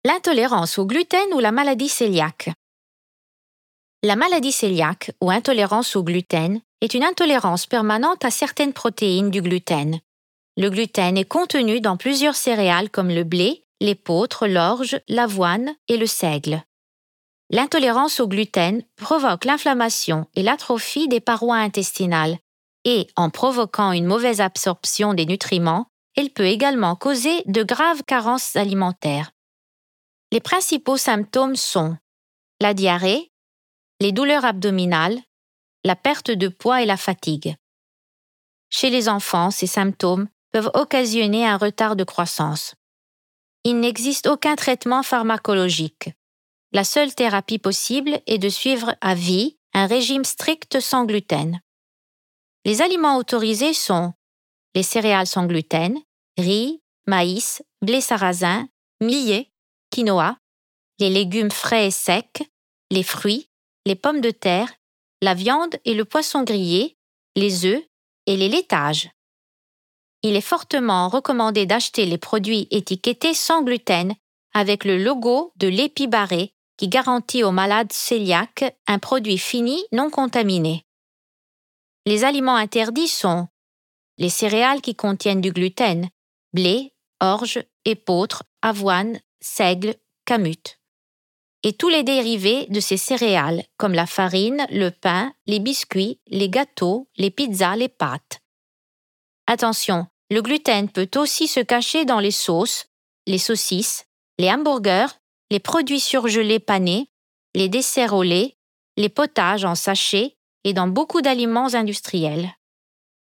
L'intolérance au gluten ou la maladie cœliaque. La maladie cœliaque ou intolérance au gluten est une intolérance permanente à certaines protéines du gluten. Le gluten est contenu dans plusieurs céréales comme le blé, l'épeautre, l'orge, l'avoine et le seigle. L'intolérance au gluten provoque l'inflammation et l'atrophie des parois intestinales et, en provoquant une mauvaise absorption des nutriments, elle peut également causer de graves carences alimentaires. Les principaux symptômes sont la diarrhée, les douleurs abdominales, la perte de poids et la fatigue. Chez les enfants, ces symptômes peuvent occasionner un retard de croissance. Il n'existe aucun traitement pharmacologique. La seule thérapie possible est de suivre à vie un régime strict sans gluten. Les aliments autorisés sont les céréales sans gluten, riz, maïs, blé sarrasin, millet, quinoa, les légumes frais et secs, les fruits, les pommes de terre, la viande et le poisson grillé, les œufs et les laitages. Il est fortement recommandé d'acheter les produits étiquetés sans gluten avec le logo de l'Épibarré qui garantit aux malades cœliaques un produit fini non contaminé. Les aliments interdits sont les céréales qui contiennent du gluten, blé, orge, épeautre, avoine, seigle, kamut. Et tous les dérivés de ces céréales, comme la farine, le pain, les biscuits, les gâteaux, les pizzas, les pâtes. Attention, le gluten peut aussi se cacher dans les sauces, les saucisses, les hamburgers, les produits surgelés panés, les desserts au lait, les potages en sachet et dans beaucoup d'aliments industriels.